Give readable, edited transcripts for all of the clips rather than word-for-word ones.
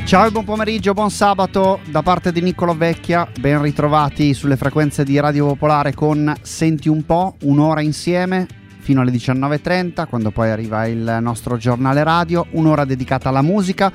Ciao e buon pomeriggio, buon sabato da parte di Niccolò Vecchia, ben ritrovati sulle frequenze di Radio Popolare con Senti un po', un'ora insieme fino alle 19.30, quando poi arriva il nostro giornale radio, un'ora dedicata alla musica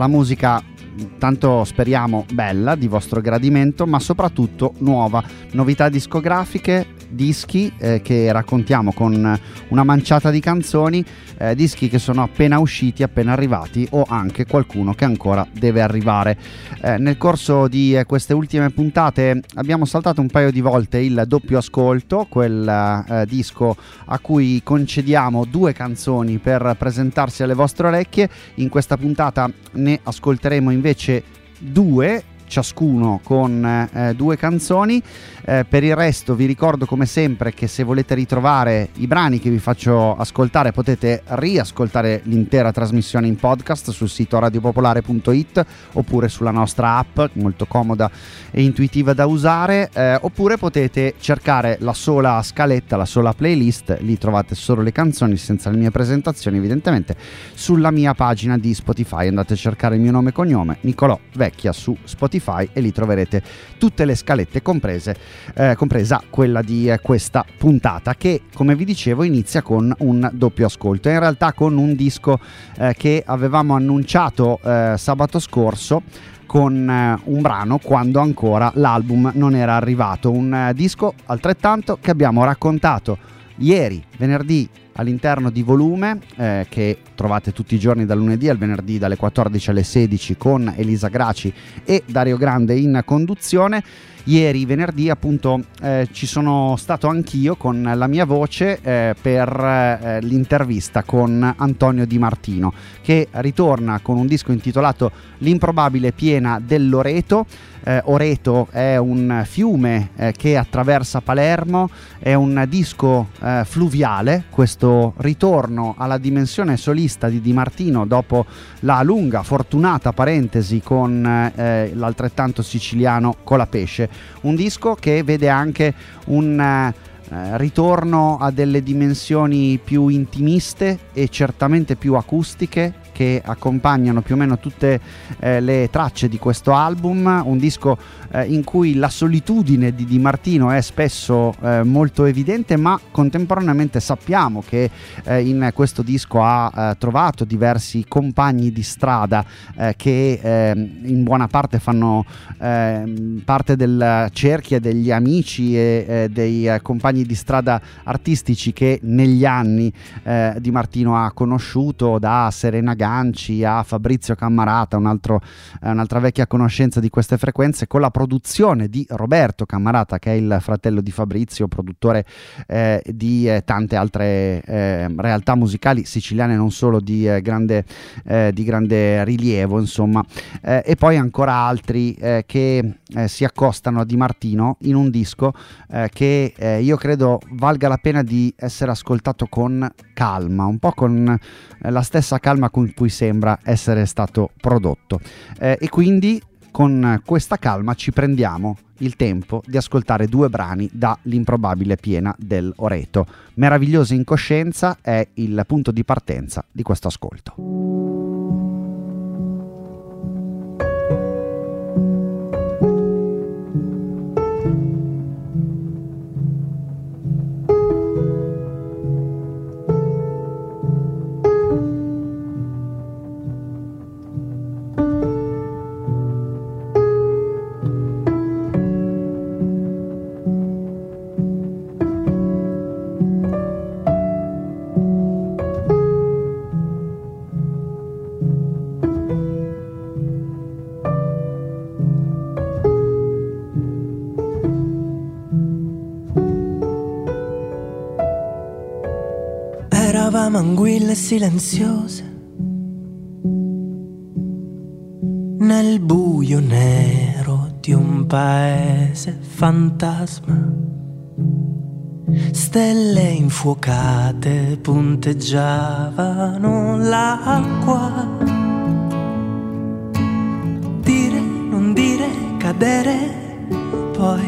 tanto speriamo bella, di vostro gradimento, ma soprattutto nuova, novità discografiche, dischi che raccontiamo con una manciata di canzoni, dischi che sono appena usciti, appena arrivati, o anche qualcuno che ancora deve arrivare. Nel corso di queste ultime puntate abbiamo saltato un paio di volte il doppio ascolto, quel disco a cui concediamo 2 canzoni per presentarsi alle vostre orecchie. In questa puntata ne ascolteremo invece 2, ciascuno con 2 canzoni. Per il resto vi ricordo come sempre che se volete ritrovare i brani che vi faccio ascoltare potete riascoltare l'intera trasmissione in podcast sul sito radiopopolare.it oppure sulla nostra app, molto comoda e intuitiva da usare, oppure potete cercare la sola scaletta, la sola playlist, lì trovate solo le canzoni senza le mie presentazioni evidentemente, sulla mia pagina di Spotify. Andate a cercare il mio nome e cognome, Niccolò Vecchia, su Spotify, e lì troverete tutte le scalette compresa quella di questa puntata, che come vi dicevo inizia con un doppio ascolto, in realtà con un disco che avevamo annunciato sabato scorso con un brano quando ancora l'album non era arrivato, un disco altrettanto che abbiamo raccontato ieri, venerdì, all'interno di Volume, che trovate tutti i giorni dal lunedì al venerdì dalle 14 alle 16 con Elisa Graci e Dario Grande in conduzione. Ieri venerdì appunto ci sono stato anch'io con la mia voce per l'intervista con Antonio Di Martino, che ritorna con un disco intitolato L'improbabile piena dell'Oreto. Oreto è un fiume che attraversa Palermo, è un disco fluviale, questo ritorno alla dimensione solista di Di Martino dopo la lunga fortunata parentesi con l'altrettanto siciliano Colapesce, un disco che vede anche un ritorno a delle dimensioni più intimiste e certamente più acustiche che accompagnano più o meno tutte le tracce di questo album, un disco in cui la solitudine di Di Martino è spesso molto evidente, ma contemporaneamente sappiamo che in questo disco ha trovato diversi compagni di strada che in buona parte fanno parte del cerchio degli amici e dei compagni di strada artistici che negli anni Di Martino ha conosciuto, da Serena Ganci a Fabrizio Cammarata, un'altra vecchia conoscenza di queste frequenze, con la produzione di Roberto Cammarata, che è il fratello di Fabrizio, produttore di tante altre realtà musicali siciliane, non solo di grande rilievo, insomma, e poi ancora altri che si accostano a Di Martino in un disco che io credo valga la pena di essere ascoltato con calma, un po' con la stessa calma con cui sembra essere stato prodotto, e quindi con questa calma ci prendiamo il tempo di ascoltare 2 brani da L'improbabile piena dell'Oreto. Meravigliosa incoscienza è il punto di partenza di questo ascolto. Eravamo anguille silenziose nel buio nero di un paese fantasma. Stelle infuocate punteggiavano l'acqua. Dire, non dire, cadere, poi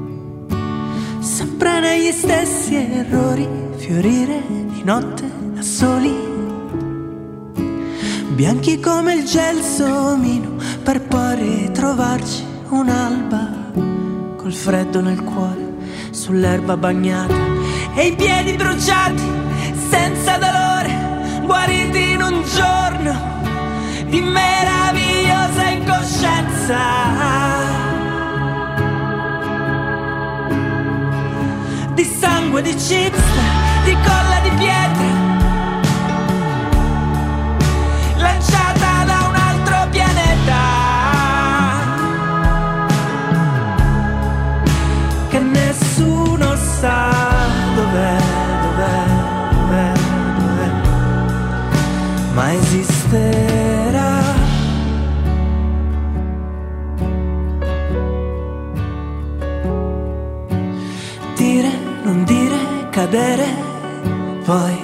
sempre negli stessi errori, fiorire di notte da soli, bianchi come il gelsomino, per poi ritrovarci un'alba col freddo nel cuore, sull'erba bagnata e i piedi bruciati senza dolore, guariti in un giorno di meravigliosa incoscienza, di sangue, di chips, di colla di pietra, lanciata da un altro pianeta, che nessuno sa dov'è, ma esisterà. Dire, non dire, cadere, poi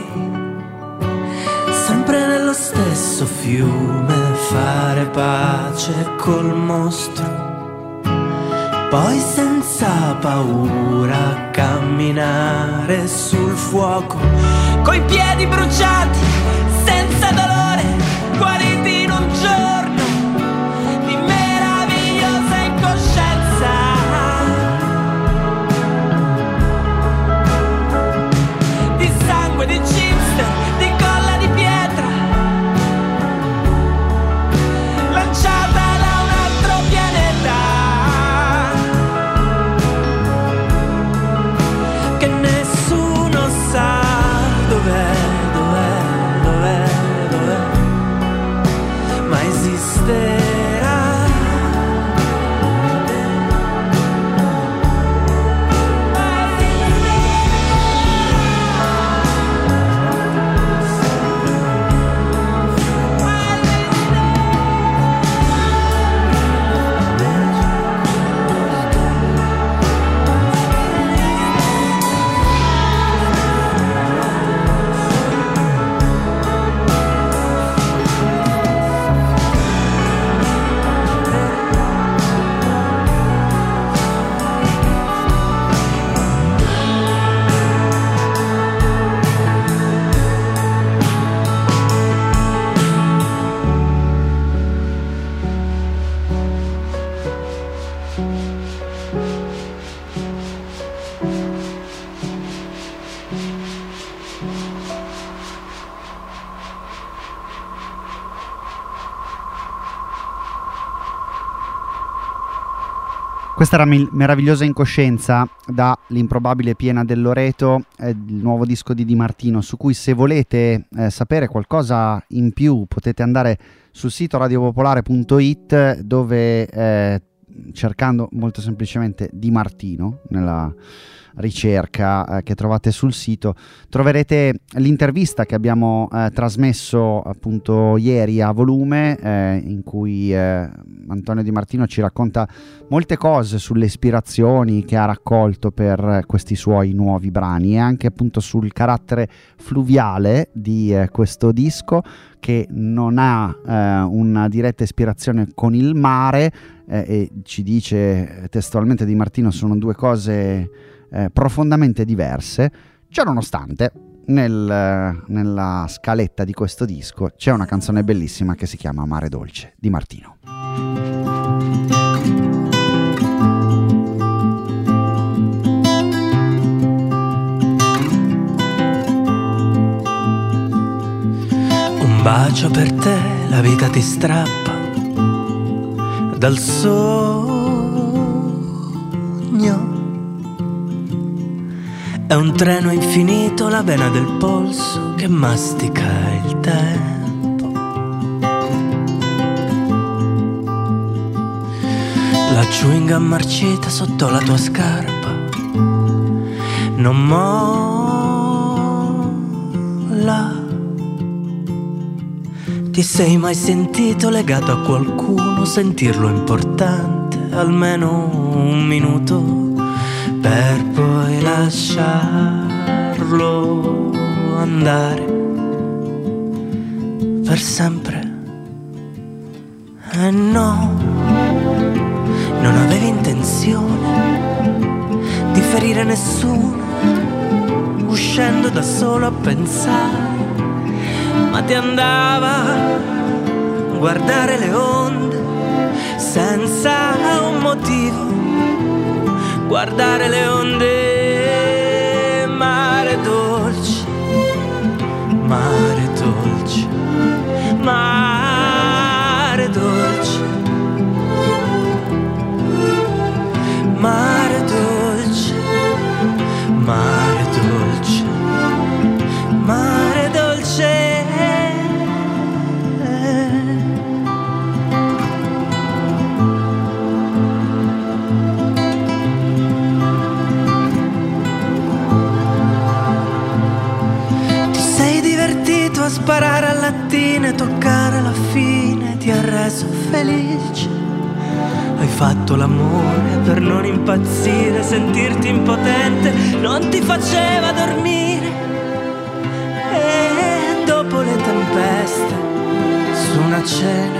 sempre nello stesso fiume fare pace col mostro, poi senza paura camminare sul fuoco, coi piedi bruciati, senza dolore, guariti in un giorno di meravigliosa incoscienza, di sangue, di chips, di colla di pietra, lanciata da un altro pianeta, che nessuno sa dov'è, ma esisterà. Questa era Meravigliosa Incoscienza da L'improbabile Piena del Loreto, il nuovo disco di Di Martino, su cui, se volete sapere qualcosa in più, potete andare sul sito radiopopolare.it, dove cercando molto semplicemente Di Martino nella ricerca che trovate sul sito, troverete l'intervista che abbiamo trasmesso appunto ieri a volume, in cui Antonio Di Martino ci racconta molte cose sulle ispirazioni che ha raccolto per questi suoi nuovi brani, e anche appunto sul carattere fluviale di questo disco, che non ha una diretta ispirazione con il mare, e ci dice testualmente Di Martino sono due cose profondamente diverse. Ciò nonostante, nella scaletta di questo disco c'è una canzone bellissima che si chiama Mare Dolce, Di Martino. Un bacio per te, la vita ti strappa dal sogno. È un treno infinito, la vena del polso che mastica il tempo. La chewing gum marcita sotto la tua scarpa non molla. Ti sei mai sentito legato a qualcuno, sentirlo importante almeno un minuto, per poi lasciarlo andare per sempre? E no, non avevi intenzione di ferire nessuno, uscendo da solo a pensare, ma ti andava guardare le onde motivo, guardare le onde, mare dolce, mare dolce, mare dolce, mare dolce, mare dolce, mare dolce. A sparare a lattine, toccare la fine ti ha reso felice. Hai fatto l'amore per non impazzire, sentirti impotente non ti faceva dormire. E dopo le tempeste su una cena,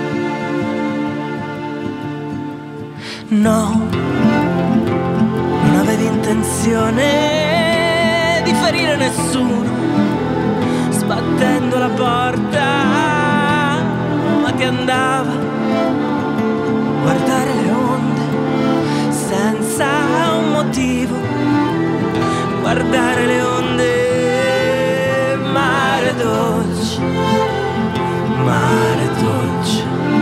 no, non avevi intenzione di ferire nessuno battendo la porta, ma ti andava guardare le onde senza un motivo, guardare le onde, mare dolce, mare dolce,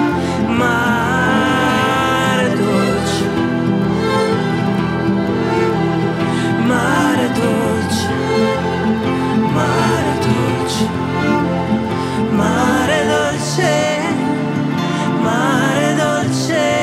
mare dolce, mare dolce, mare dolce, mare dolce, mare dolce.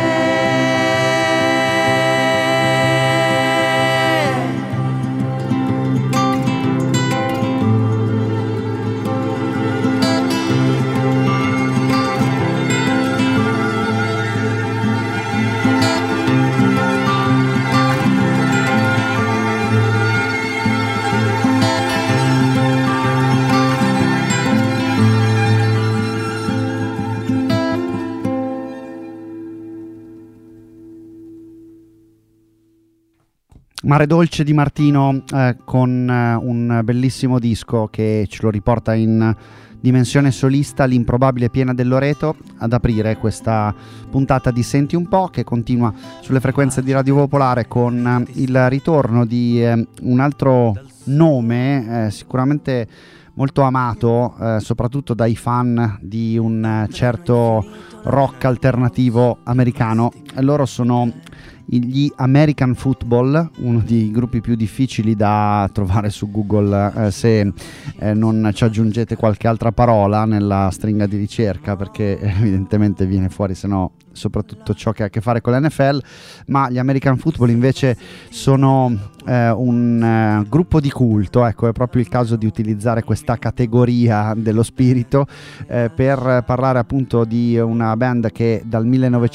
Mare Dolce di Martino, con un bellissimo disco che ce lo riporta in dimensione solista, L'improbabile Piena del Loreto, ad aprire questa puntata di Senti un po', che continua sulle frequenze di Radio Popolare con il ritorno di un altro nome sicuramente molto amato, soprattutto dai fan di un certo rock alternativo americano. Loro sono gli American Football, uno dei gruppi più difficili da trovare su Google se non ci aggiungete qualche altra parola nella stringa di ricerca, perché evidentemente viene fuori se no soprattutto ciò che ha a che fare con l'NFL. Ma gli American Football invece sono un gruppo di culto, ecco, è proprio il caso di utilizzare questa categoria dello spirito per parlare appunto di una band che dal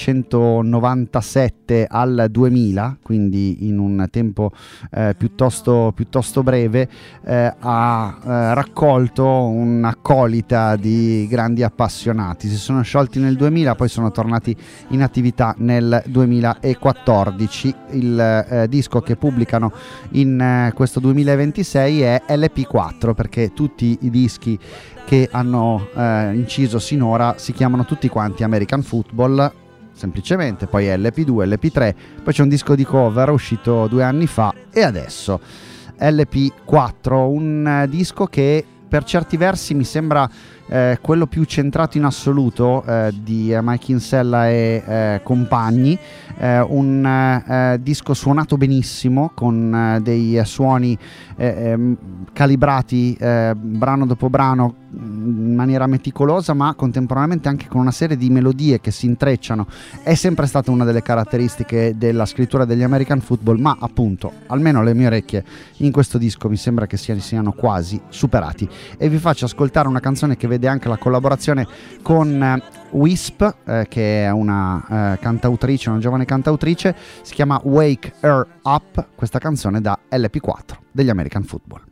1997 al 2000, quindi in un tempo piuttosto breve, ha raccolto un'accolita di grandi appassionati. Si sono sciolti nel 2000, poi sono tornati in attività nel 2014. Il disco che pubblicano in questo 2026 è LP4, perché tutti i dischi che hanno inciso sinora si chiamano tutti quanti American Football, semplicemente, poi LP2, LP3, poi c'è un disco di cover uscito 2 anni fa e adesso LP4, un disco che per certi versi mi sembra quello più centrato in assoluto di Mike Kinsella e compagni, un disco suonato benissimo con dei suoni calibrati brano dopo brano in maniera meticolosa, ma contemporaneamente anche con una serie di melodie che si intrecciano. È sempre stata una delle caratteristiche della scrittura degli American Football, ma appunto almeno le mie orecchie in questo disco mi sembra che siano quasi superati. E vi faccio ascoltare una canzone che vede anche la collaborazione con Wisp, che è una cantautrice, una giovane cantautrice. Si chiama Wake Her Up, questa canzone da LP4 degli American Football.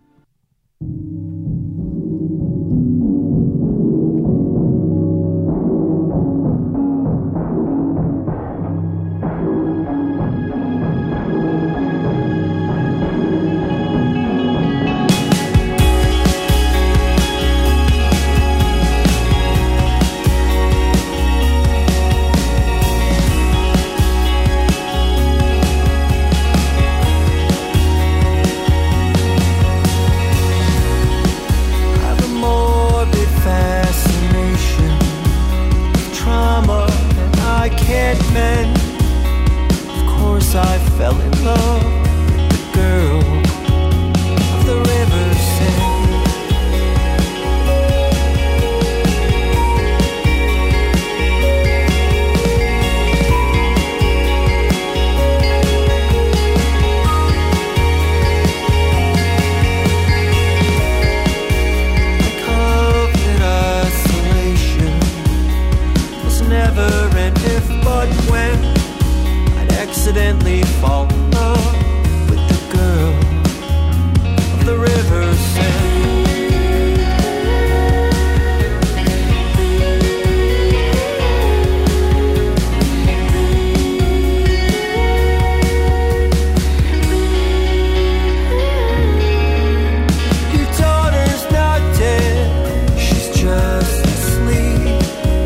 can't mend. Of course I fell in love with the girl of the river's end. Never an if but when I'd accidentally fall in love with the girl of the river's end. Your daughter's not dead, she's just asleep.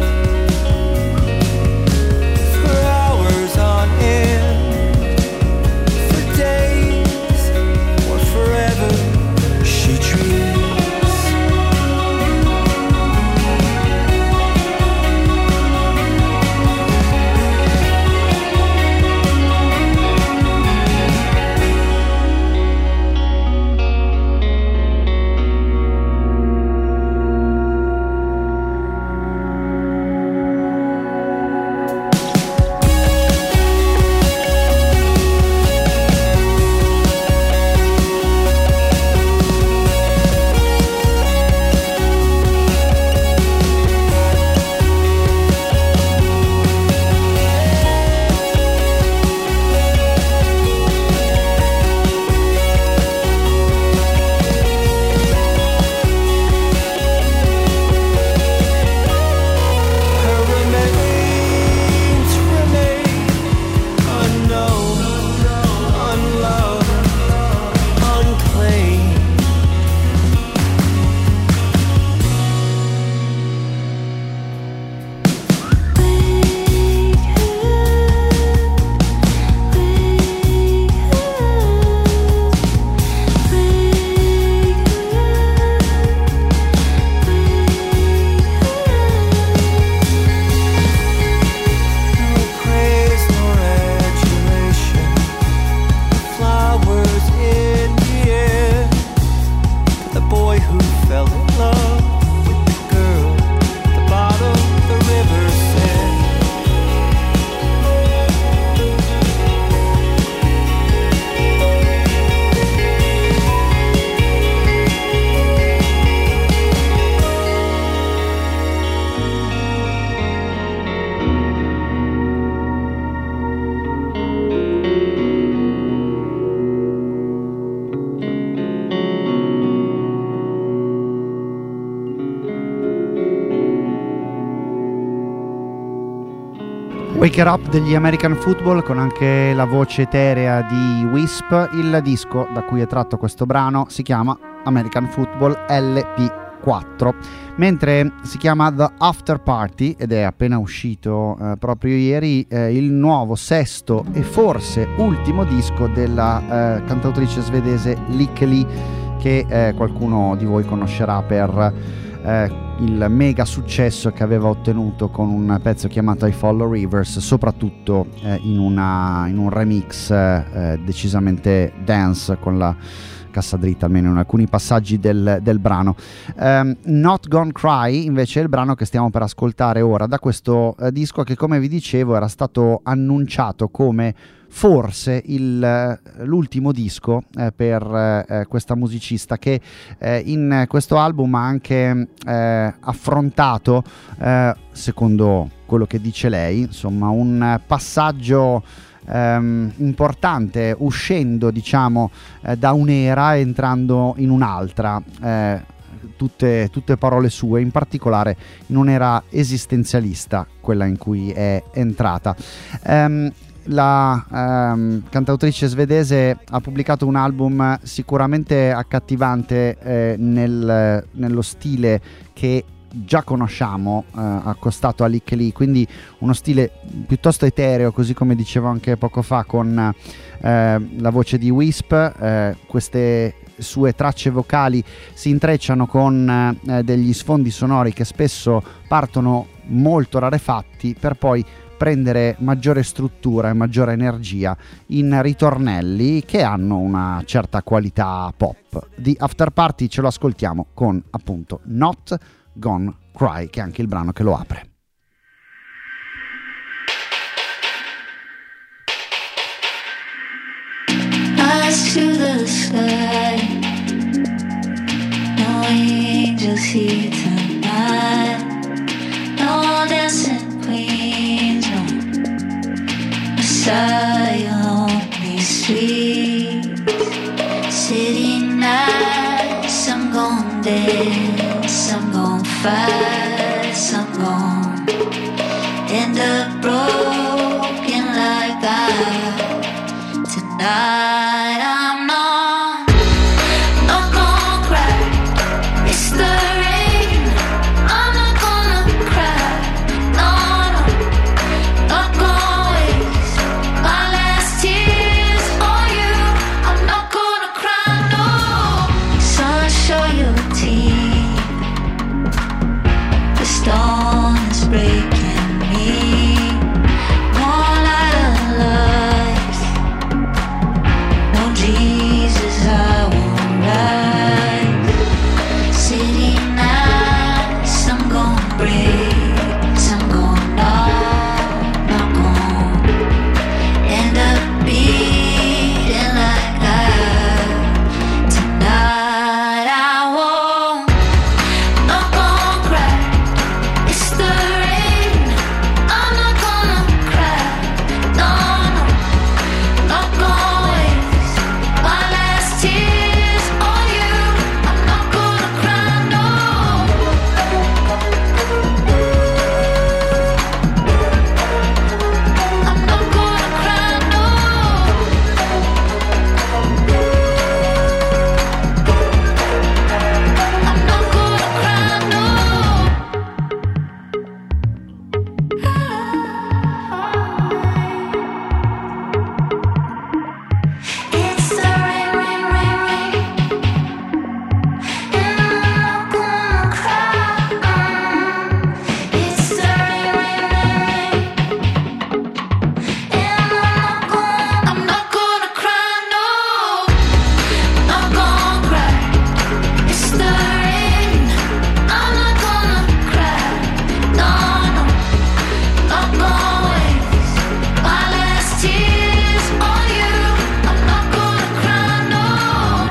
Wake It Up degli American Football, con anche la voce eterea di Wisp. Il disco da cui è tratto questo brano si chiama American Football LP4, mentre si chiama The After Party ed è appena uscito proprio ieri il nuovo sesto e forse ultimo disco della cantautrice svedese Lykke Li, che qualcuno di voi conoscerà per il mega successo che aveva ottenuto con un pezzo chiamato I Follow Rivers, soprattutto in un remix decisamente dance, con la cassa dritta almeno in alcuni passaggi del brano. Not Gonna Cry invece è il brano che stiamo per ascoltare ora da questo disco, che, come vi dicevo, era stato annunciato come forse l'ultimo disco per questa musicista, che in questo album ha anche affrontato, secondo quello che dice lei, insomma, un passaggio importante, uscendo, diciamo, da un'era, entrando in un'altra, tutte parole sue, in particolare in un'era esistenzialista, quella in cui è entrata. La cantautrice svedese ha pubblicato un album sicuramente accattivante nello stile che già conosciamo, accostato a Lykke Li, quindi uno stile piuttosto etereo, così come dicevo anche poco fa con la voce di Wisp. Queste sue tracce vocali si intrecciano con degli sfondi sonori che spesso partono molto rarefatti per poi prendere maggiore struttura e maggiore energia in ritornelli che hanno una certa qualità pop. Di After Party ce lo ascoltiamo con appunto Not Gonna Cry, che è anche il brano che lo apre. Eyes to the sky, no angels here tonight, no dancing queens, no Messiah, only sweet city nights. I'm gon' dance, I'm gon' fight, I'm gon' end up broken like that tonight. I'm not gonna cry. It's the rain. I'm not gonna cry. No, not gonna waste my last tears on you. I'm not gonna cry, no. Sun, show your teeth. The storm is breaking me. One light of life. No Jesus, I won't rise. City nights, I'm gonna break. I'm gonna not gonna end up beating like that tonight. I won't, not gonna cry. It's the rain. I'm not gonna cry. No, not gonna waste my last tears on you. I'm not gonna cry, no. I'm not gonna cry, no. I'm not gonna cry, no. It's the rain, rain, rain, rain, and I'm not gonna cry. It's the rain, rain, rain, rain, and I'm not gonna cry, no. Not gonna cry. It's the rain. I'm not gonna cry. No, not gonna waste my last tears on you. I'm not gonna cry, no.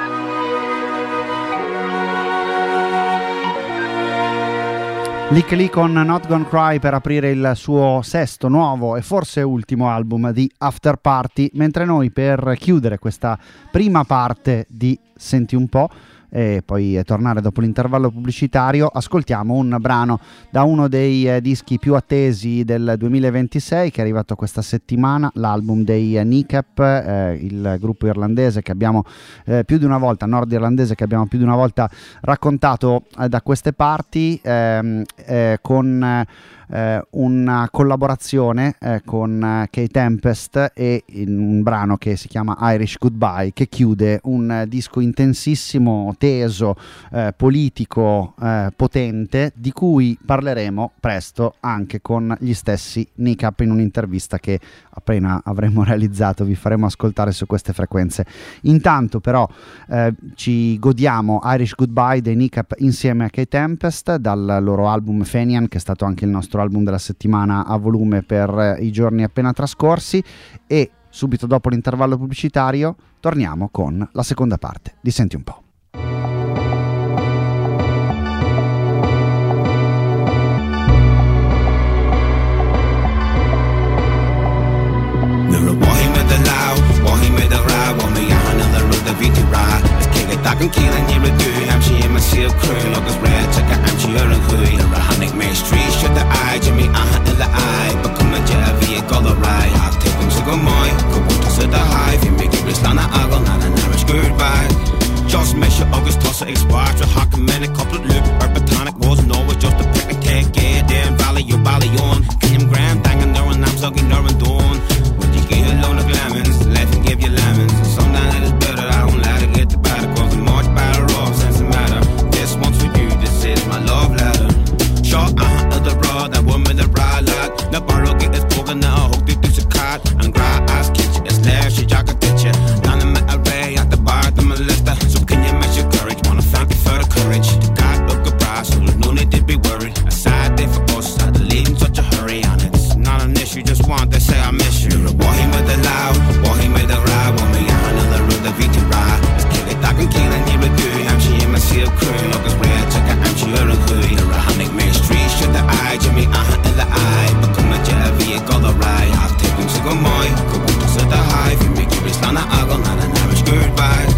Lick Lee con Not Gonna Cry per aprire il suo sesto, nuovo e forse ultimo album di After Party, mentre noi per chiudere questa prima parte di Senti un po' e poi tornare dopo l'intervallo pubblicitario, ascoltiamo un brano da uno dei dischi più attesi del 2026 che è arrivato questa settimana, l'album dei Kneecap, il gruppo irlandese che abbiamo più di una volta, nord-irlandese, che abbiamo più di una volta raccontato da queste parti, con una collaborazione con Kate Tempest e in un brano che si chiama Irish Goodbye, che chiude un disco intensissimo, teso, politico, potente, di cui parleremo presto anche con gli stessi Kneecap in un'intervista che appena avremo realizzato vi faremo ascoltare su queste frequenze. Intanto però ci godiamo Irish Goodbye dei Kneecap insieme a Kate Tempest dal loro album Fenian, che è stato anche il nostro album della settimana a volume per i giorni appena trascorsi, e subito dopo l'intervallo pubblicitario torniamo con la seconda parte di Senti un po'. Dagen killen i med du Hem she in my seal crew Logos red Chaka am she earn hui Rahanik me street Shut the eye Jimmy aha illa eye Bakum a javi a gola rai Hak tepum sig och moj Kobota sida high Fi mycket brislana agon Nana narish goodbye Just measure August tossa expire Så hacken men a couple loop Urbotanic wasn't always just a picnic Take it down Valley your valley on Killiam Graham Dangan there and I'm sucking there and dawn Would you get a loan of lemons Let me give you lemons Sometimes it is better I don't let it get the better much better off since the matter. This one's for you, this is my love letter. Short of the road, that woman the ride like. The borrow get is they say I miss you. Wahima the loud, Wahima the ride, Wahima another road the beat ride. Kill it, I can kill and you do. I'm she in my seal crew. Look as red, check out, I'm she on a hood. The Rahanic Main Street, shut the eye, Jimmy, in the eye. But come on, Javi, call the ride. I'll take him to go mine. Go to set the high. If you make your wrist on the argon, not an average goodbye.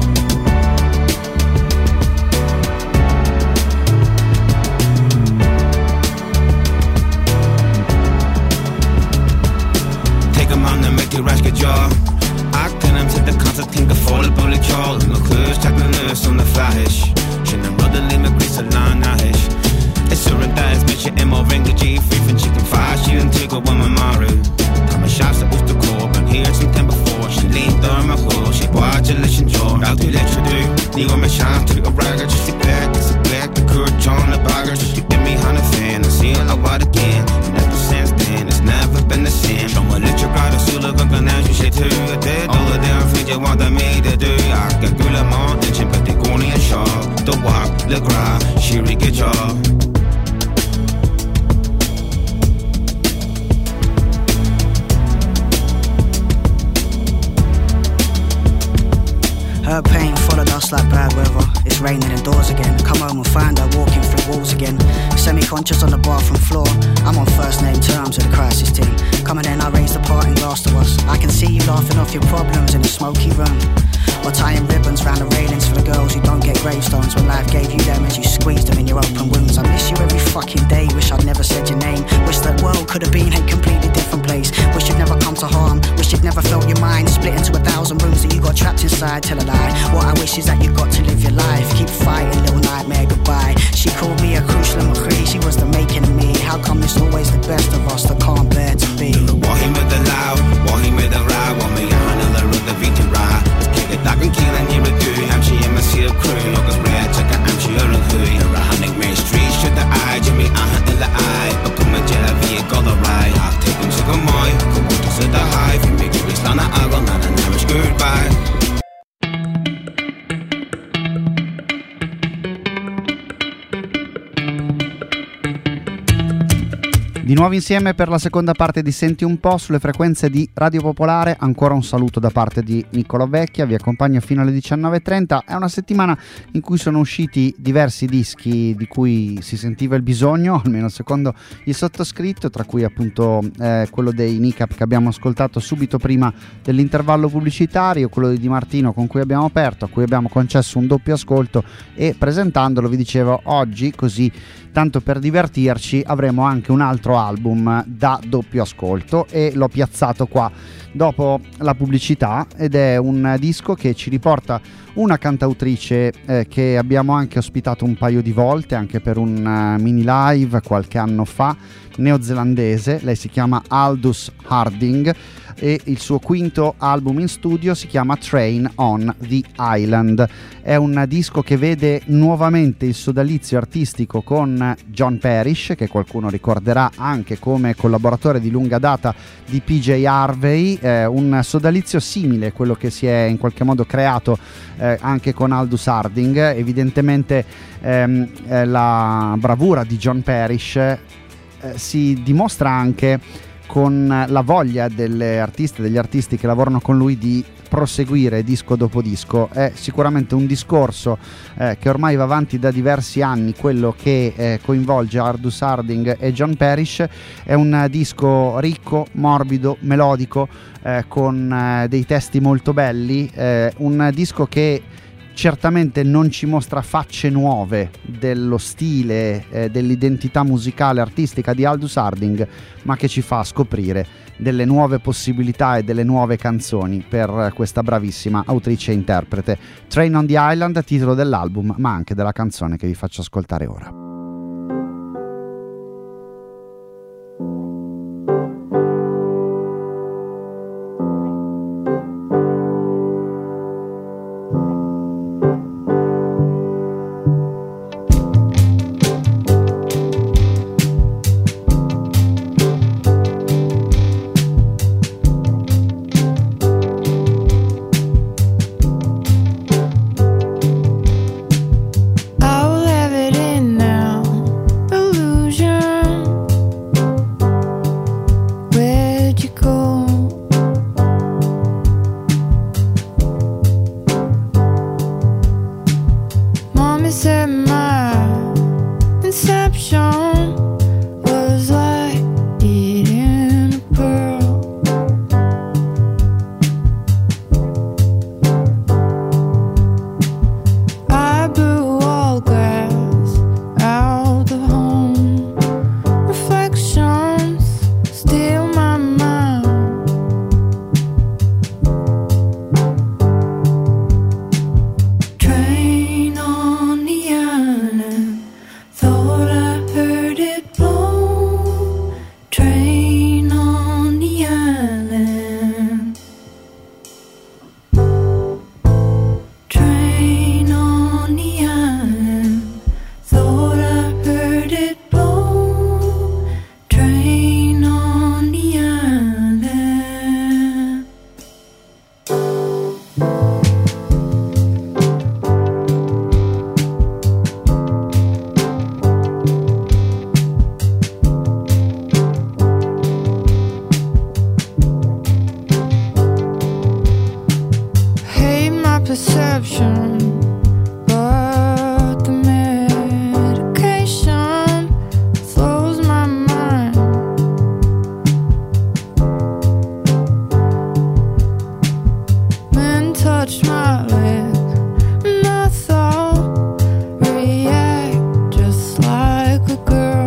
Rash get jaw. I couldn't take the concert, think of fall, bullet call. No clues, check the nurse on the flash. Shouldn't run the limit, grease a line, nahish. It's a red dice, bitch, your MO ring, G, free from chicken fire. She didn't take a woman, Maru. Time shots that was the core, but here some time before. She leaned on my hole, she watched a listen jaw. I'll do let you do. Need on my shine to a ragger, just sit back, the courage on the bagger. Just give me 100 fan, I see all about again. And ever since then, it's never been the same. Show me let you ride a sula, gun as you say to a dead. All of them things you want me to do. I got good amount, and chimp at the corner and shaw. The walk, the grind, she get y'all. Her pain followed us like bad weather. It's raining indoors again. Come home and find her walking through walls again. Semi-conscious on the bathroom floor. I'm on first name terms with the crisis team. Come and then I raise the parting glass to us. I can see you laughing off your problems in a smoky room. Or tying ribbons round the railings for the girls who don't get gravestones when life gave you them as you squeezed them in your open wounds. I miss you every fucking day. Wish I'd never said your name. Wish that world could have been a completely different place. Wish you'd never come to harm. Wish you'd never felt your mind split into 1,000 rooms that you got trapped inside. Tell a lie. What I wish is that you got to live your life. Keep fighting, little nightmare, goodbye. She called me a crucial McCree. She was the making of me. How come it's always the best of us that can't bear to be? Wahima the loud, Wahima the ride, Wahima another road the beat ride. I can kill and you do. I'm she in my seal crew. Look as red, check out, I'm she on a hood. The Rahanic Main Street, shut the eye, Jimmy, in the eye. But come on, Javi, call the ride. I'll take him to go mine. Go to set the high. If you make your wrist on the argon, not an average goodbye. Di nuovo insieme per la seconda parte di Senti un po' sulle frequenze di Radio Popolare. Ancora un saluto da parte di Niccolò Vecchia, vi accompagno fino alle 19.30. È una settimana in cui sono usciti diversi dischi di cui si sentiva il bisogno, almeno secondo il sottoscritto, tra cui appunto quello dei Nicap che abbiamo ascoltato subito prima dell'intervallo pubblicitario, quello di Di Martino con cui abbiamo aperto, a cui abbiamo concesso un doppio ascolto, e presentandolo, vi dicevo, oggi, così tanto per divertirci, avremo anche un altro album da doppio ascolto e l'ho piazzato qua dopo la pubblicità, ed è un disco che ci riporta una cantautrice che abbiamo anche ospitato un paio di volte, anche per un mini live qualche anno fa, neozelandese. Lei si chiama Aldous Harding e il suo quinto album in studio si chiama Train on the Island. È un disco che vede nuovamente il sodalizio artistico con John Parrish, che qualcuno ricorderà anche come collaboratore di lunga data di PJ Harvey, un sodalizio simile a quello che si è in qualche modo creato anche con Aldous Harding. Evidentemente la bravura di John Parrish si dimostra anche con la voglia delle artiste, degli artisti che lavorano con lui di proseguire disco dopo disco. È sicuramente un discorso che ormai va avanti da diversi anni, quello che coinvolge Aldous Harding e John Parrish. È un disco ricco, morbido, melodico, con dei testi molto belli, un disco che certamente non ci mostra facce nuove dello stile, dell'identità musicale artistica di Aldous Harding, ma che ci fa scoprire delle nuove possibilità e delle nuove canzoni per questa bravissima autrice e interprete. Train on the Island, titolo dell'album, ma anche della canzone che vi faccio ascoltare ora. I'll have it in now. deception, but the medication slows my mind. Men touch my leg, and I thought react just like a girl.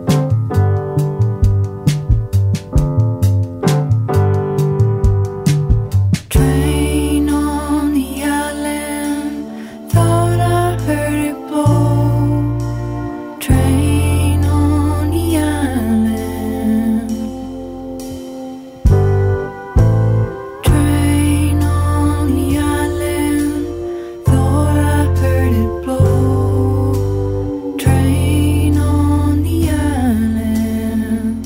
Train on the island, thought I heard it blow. Train on the island. Train on the island, thought I heard it blow. Train on the island.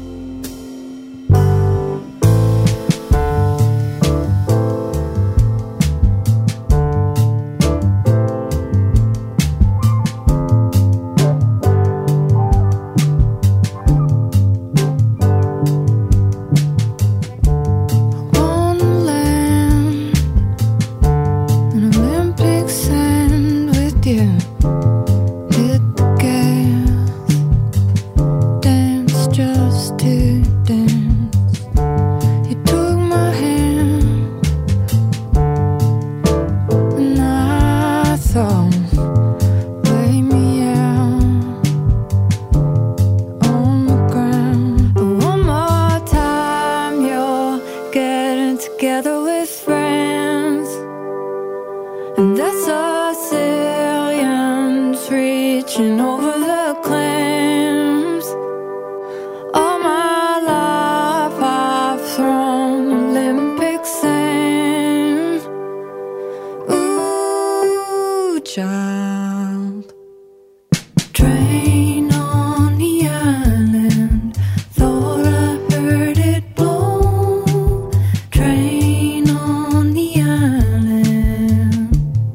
On land, an Olympic sand with you. Hit the gas, dance just to dance. You took my hand, and I thought, lay me out on the ground. One more time, you're getting together with friends, and that's us aliens reaching over the clams. All my life I've thrown Olympic sand. Ooh, child. Train on the island, thought I heard it blow. Train on the island.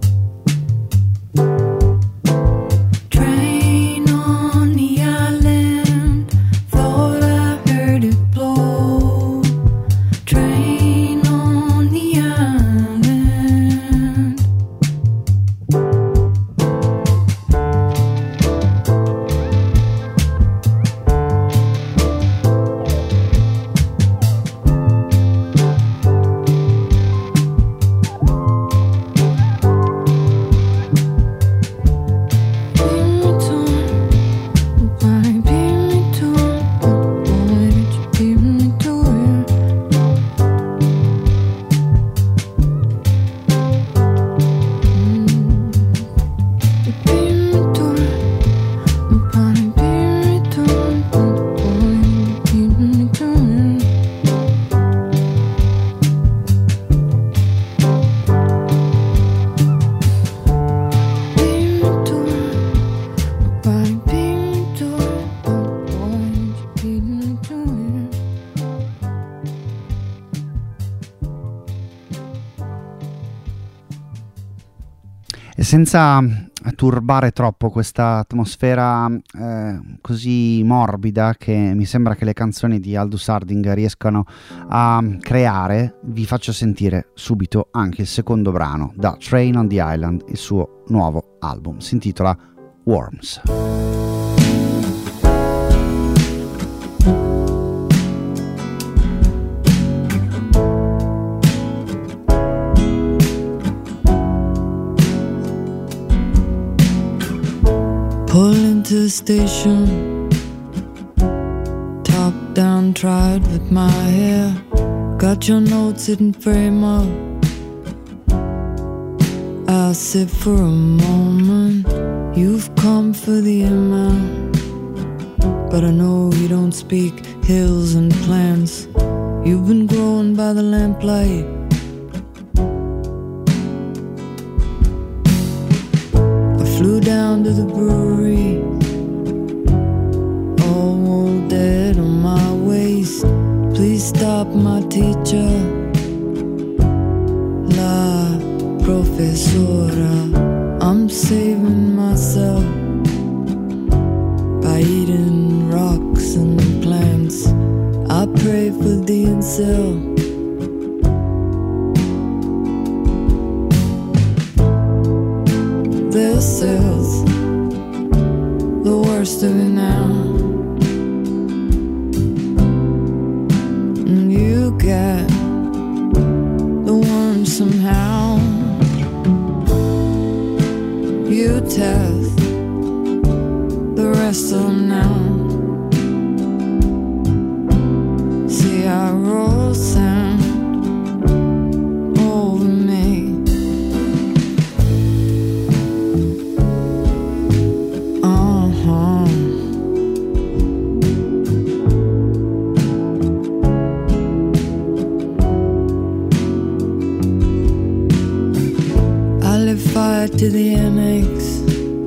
Train on the island, thought I heard it blow. Train on the island. E senza turbare troppo questa atmosfera così morbida che mi sembra che le canzoni di Aldous Harding riescano a creare, vi faccio sentire subito anche il secondo brano da Train on the Island, il suo nuovo album. Si intitola Worms. Pull into the station, top down, tried with my hair. Got your notes hidden frame up. I'll sit for a moment. You've come for the amount, but I know you don't speak hills and plants. You've been growing by the lamplight. Flew down to the brewery, all old dead on my waist. Please stop my teacher, la professora. I'm saving myself by eating rocks and plants. I pray for the incel. This is the worst of it now. And you get the worm somehow. You test the rest of them now. See, I roll sand over me. I live fire to the MX,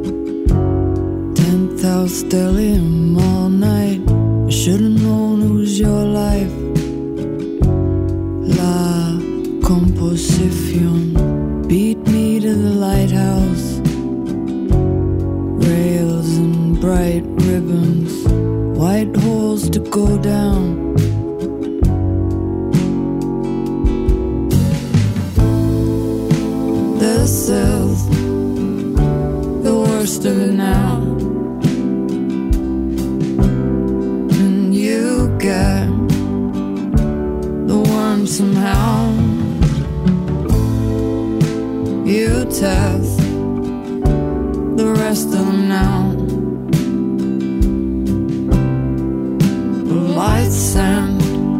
10th house stellium all night. I should've known it was your life. La composición, beat me to the lighthouse. Rails and bright ribbons, white holes to go down. This is the worst of it now. And you get the worm somehow. You test the rest of them now. The lights sand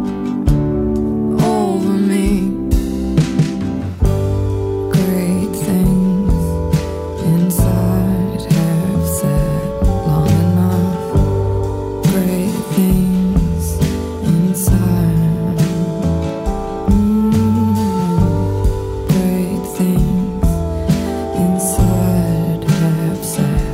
over me. Great things inside have said long enough. Great things inside. Great things inside have said.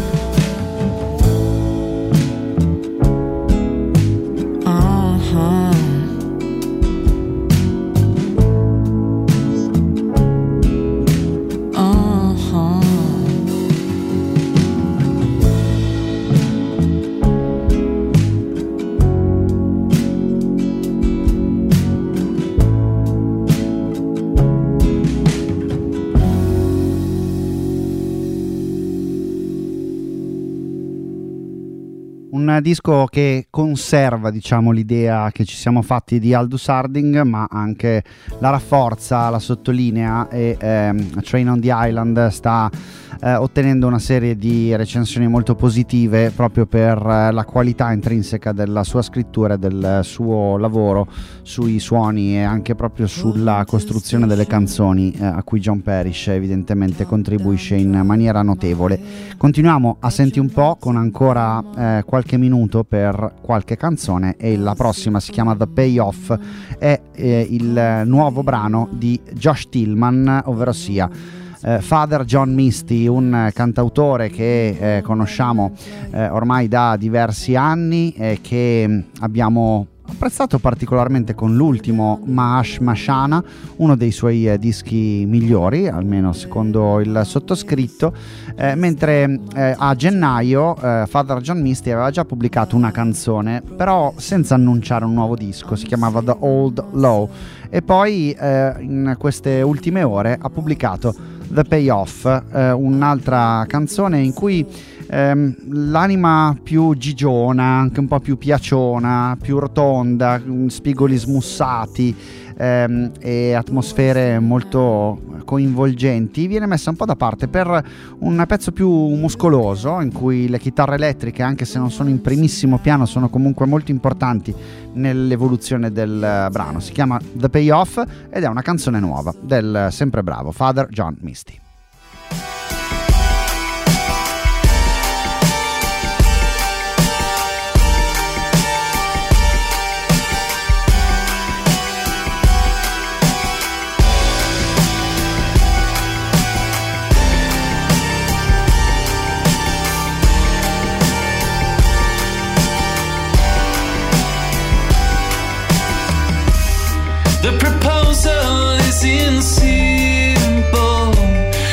Un disco che conserva, diciamo, l'idea che ci siamo fatti di Aldous Harding, ma anche la rafforza, la sottolinea, e Train on the Island sta ottenendo una serie di recensioni molto positive proprio per la qualità intrinseca della sua scrittura e del suo lavoro sui suoni e anche proprio sulla costruzione delle canzoni, a cui John Parish evidentemente contribuisce in maniera notevole. Continuiamo a Senti un po' con ancora qualche minuto per qualche canzone, e la prossima si chiama The Payoff, è il nuovo brano di Josh Tillman, ovvero sia Father John Misty, un cantautore che conosciamo ormai da diversi anni e che abbiamo apprezzato particolarmente con l'ultimo Maash Mashana, uno dei suoi dischi migliori, almeno secondo il sottoscritto, mentre a gennaio Father John Misty aveva già pubblicato una canzone, però senza annunciare un nuovo disco, si chiamava The Old Low, e poi in queste ultime ore ha pubblicato The Payoff, un'altra canzone in cui l'anima più gigiona, anche un po' più piaciona, più rotonda, spigoli smussati e atmosfere molto coinvolgenti, viene messa un po' da parte per un pezzo più muscoloso, in cui le chitarre elettriche, anche se non sono in primissimo piano, sono comunque molto importanti nell'evoluzione del brano. Si chiama The Payoff ed è una canzone nuova del sempre bravo Father John Misty. The proposal is simple.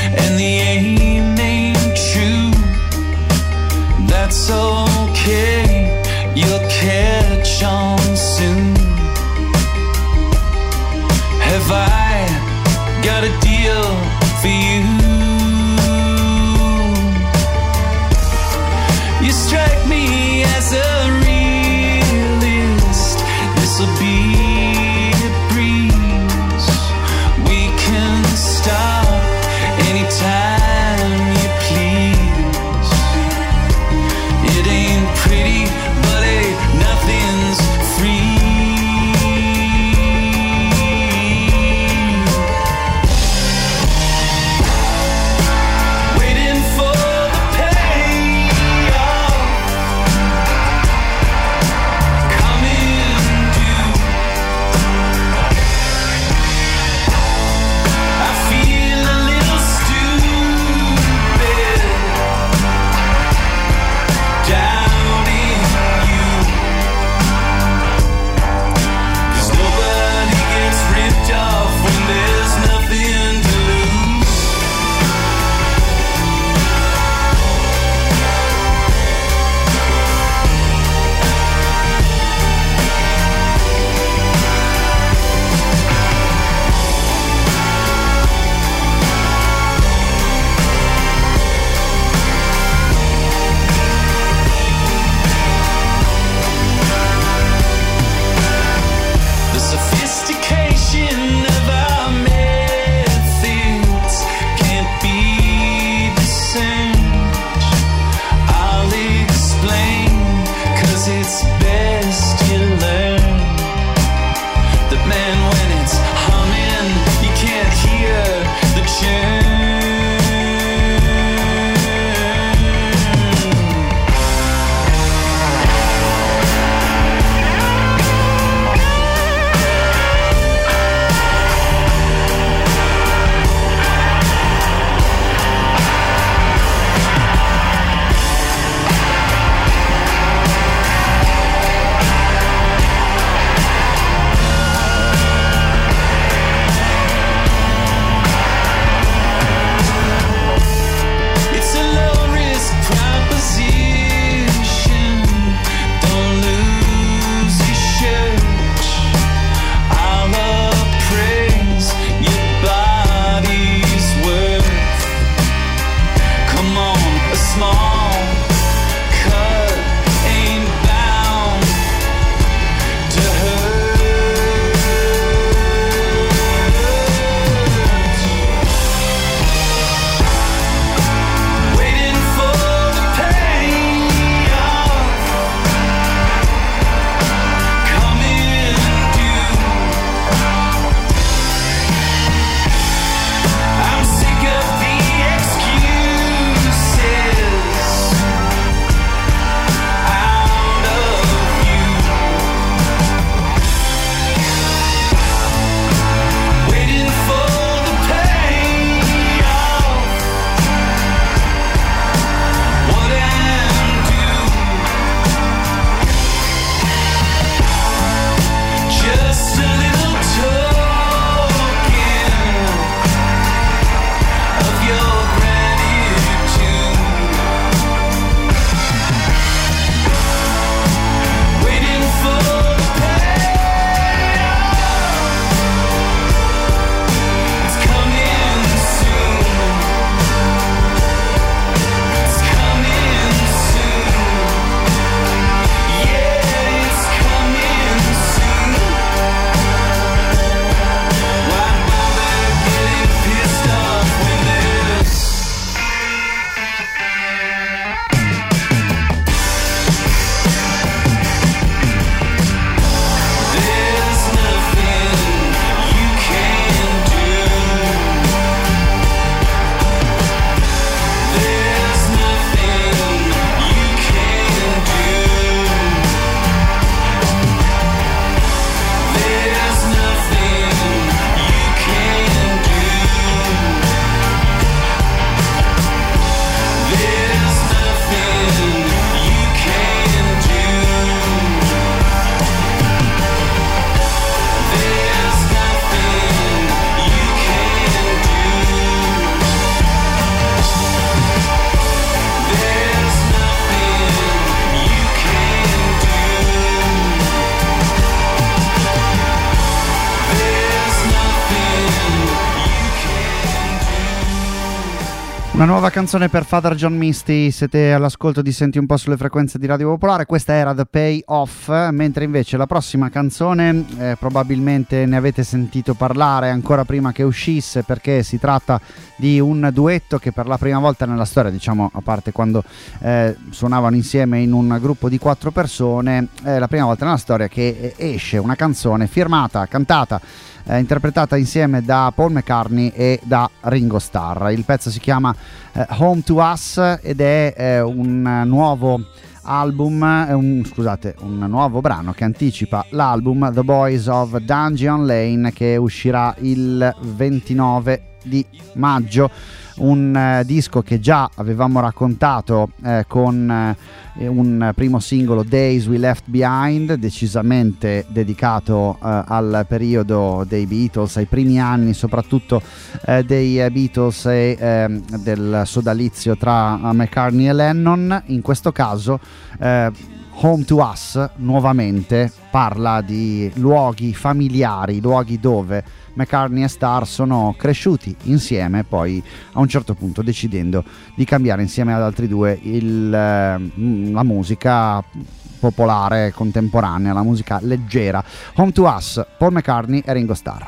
Una nuova canzone per Father John Misty, siete all'ascolto di Senti un po' sulle frequenze di Radio Popolare, questa era The Payoff, mentre invece la prossima canzone probabilmente ne avete sentito parlare ancora prima che uscisse, perché si tratta di un duetto che per la prima volta nella storia, diciamo, a parte quando suonavano insieme in un gruppo di 4 persone, è la prima volta nella storia che esce una canzone firmata, cantata, interpretata insieme da Paul McCartney e da Ringo Starr. Il pezzo si chiama Home to Us ed è un nuovo album, un nuovo brano che anticipa l'album The Boys of Dungeon Lane, che uscirà il 29 di maggio. Un disco che già avevamo raccontato con un primo singolo, Days We Left Behind, decisamente dedicato al periodo dei Beatles, ai primi anni soprattutto dei Beatles e del sodalizio tra McCartney e Lennon. In questo caso Home to Us nuovamente parla di luoghi familiari, luoghi dove McCartney e Starr sono cresciuti insieme, poi a un certo punto decidendo di cambiare insieme ad altri due la musica popolare contemporanea, la musica leggera. Home to Us, Paul McCartney e Ringo Starr.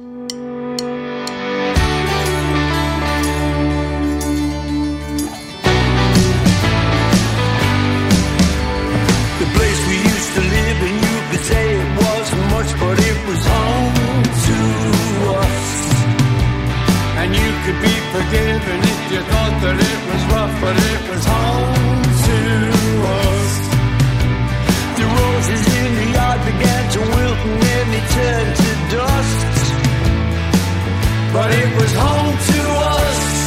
But it was home to us, and you could be forgiven if you thought that it was rough, but it was home to us. The roses in the yard began to wilt and then they turned to dust, but it was home to us.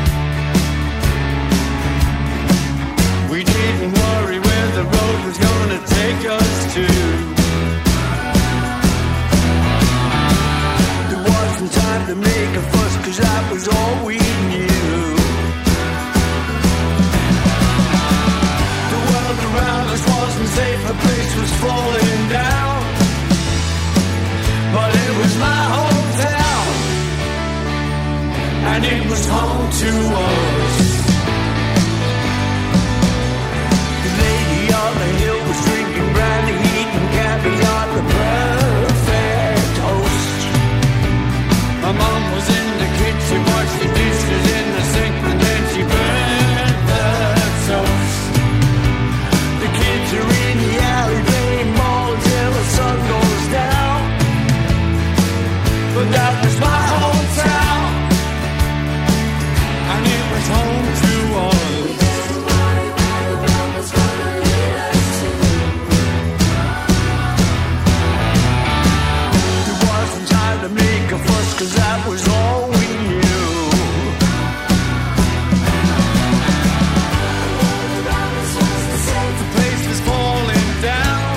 We didn't worry where the road was gonna take us to. Time to make a fuss, 'cause that was all we knew. The world around us wasn't safe, the place was falling down, but it was my hometown, and it was home to us. The lady on the hill was drinking brandy, eating caviar, the perfect host. My mom was in the kitchen, washed the dishes in the sink, and then she burned the toast. The kids are in the alley playing ball till the sun goes down, but that was my hometown, and it was home to us. There wasn't time to make a fuss, 'cause that was all we knew. The place was falling down,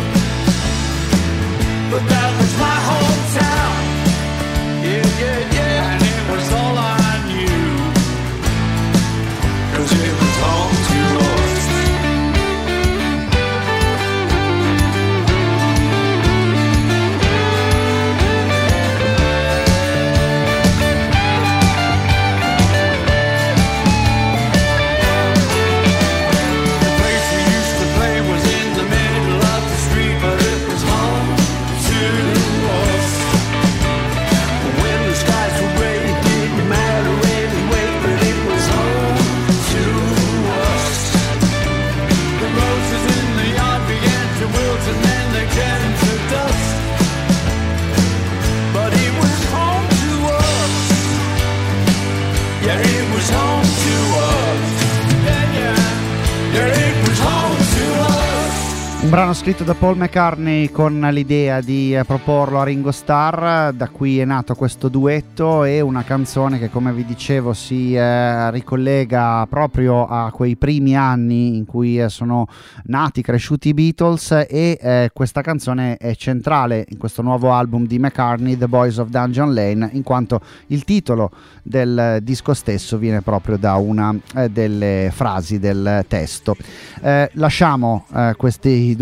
but that was my hometown. Yeah, yeah, yeah, and it was all I knew, 'cause it was home to us. Un brano scritto da Paul McCartney con l'idea di proporlo a Ringo Starr, da qui è nato questo duetto, e una canzone che, come vi dicevo, si ricollega proprio a quei primi anni in cui sono nati, cresciuti i Beatles, e questa canzone è centrale in questo nuovo album di McCartney, The Boys of Dungeon Lane, in quanto il titolo del disco stesso viene proprio da una delle frasi del testo. Lasciamo questi due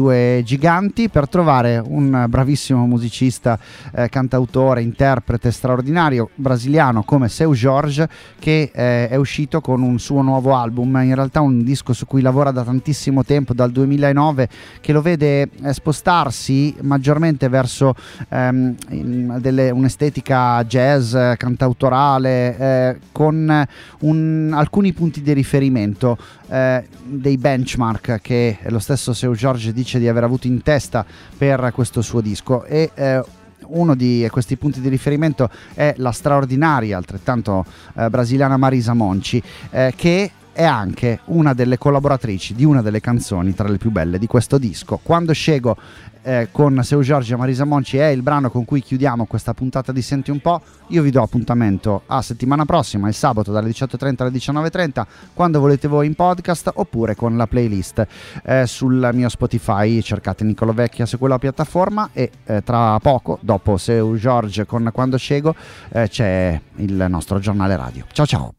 due giganti per trovare un bravissimo musicista, cantautore, interprete straordinario brasiliano come Seu Jorge, che è uscito con un suo nuovo album, in realtà un disco su cui lavora da tantissimo tempo, dal 2009, che lo vede spostarsi maggiormente verso un'estetica jazz, cantautorale, con alcuni punti di riferimento, dei benchmark che lo stesso Seu Jorge dice di aver avuto in testa per questo suo disco, e uno di questi punti di riferimento è la straordinaria, altrettanto brasiliana Marisa Monti, che è anche una delle collaboratrici di una delle canzoni tra le più belle di questo disco. Quando scego con Seu Jorge e Marisa Monti è il brano con cui chiudiamo questa puntata di Senti un po'. Io vi do appuntamento a settimana prossima, il sabato dalle 18:30 alle 19:30, quando volete voi, in podcast oppure con la playlist sul mio Spotify. Cercate Niccolo Vecchia su quella piattaforma, e tra poco, dopo Seu Jorge con Quando scego, c'è il nostro giornale radio. Ciao ciao.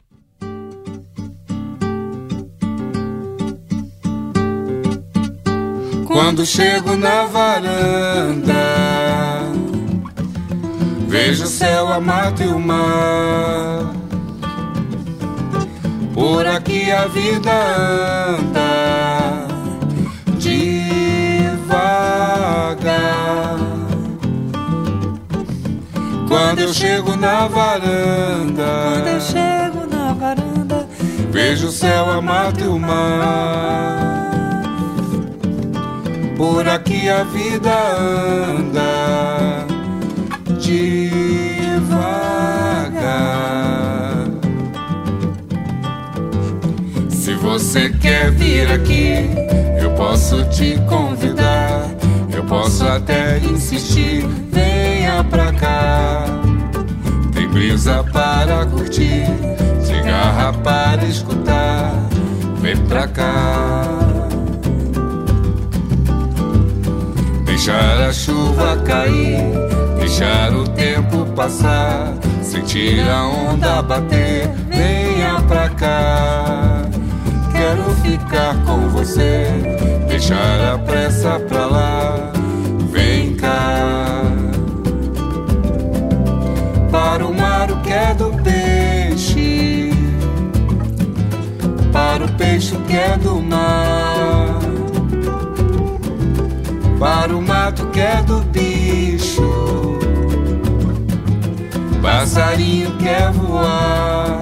Quando chego na varanda, vejo o céu, a mata e o mar. Por aqui a vida anda devagar. Quando eu chego na varanda, vejo o céu, a mata e o mar. Por aqui a vida anda devagar. Se você quer vir aqui, eu posso te convidar. Eu posso até insistir, venha pra cá. Tem brisa para curtir, cigarra para escutar. Vem pra cá. Deixar a chuva cair, deixar o tempo passar, sentir a onda bater, venha pra cá. Quero ficar com você, deixar a pressa pra lá, vem cá. Para o mar o que é do peixe, para o peixe o que é do mar. Para o mato que é do bicho, passarinho quer voar.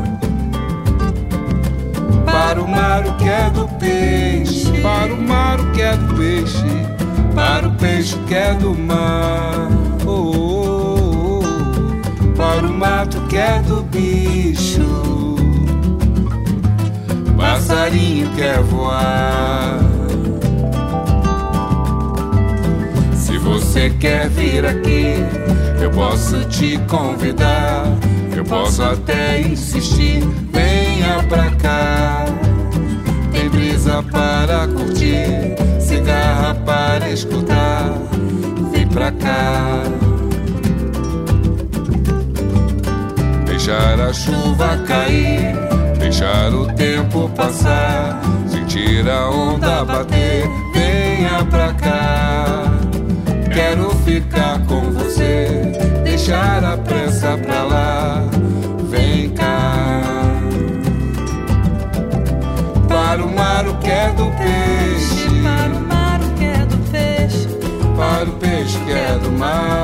Para o mar o que é do peixe, para o mar o que é do peixe, para o peixe que é do mar. Oh, oh, oh. Para o mato que é do bicho, passarinho quer voar. Se você quer vir aqui, eu posso te convidar. Eu posso até insistir, venha pra cá. Tem brisa para curtir, cigarra para escutar. Vem pra cá. Deixar a chuva cair, deixar o tempo passar, sentir a onda bater, venha pra cá. Quero ficar com você, deixar a pressa pra lá, vem cá. Para o mar o que é do peixe, para o mar o que é do peixe, para o peixe que é do mar.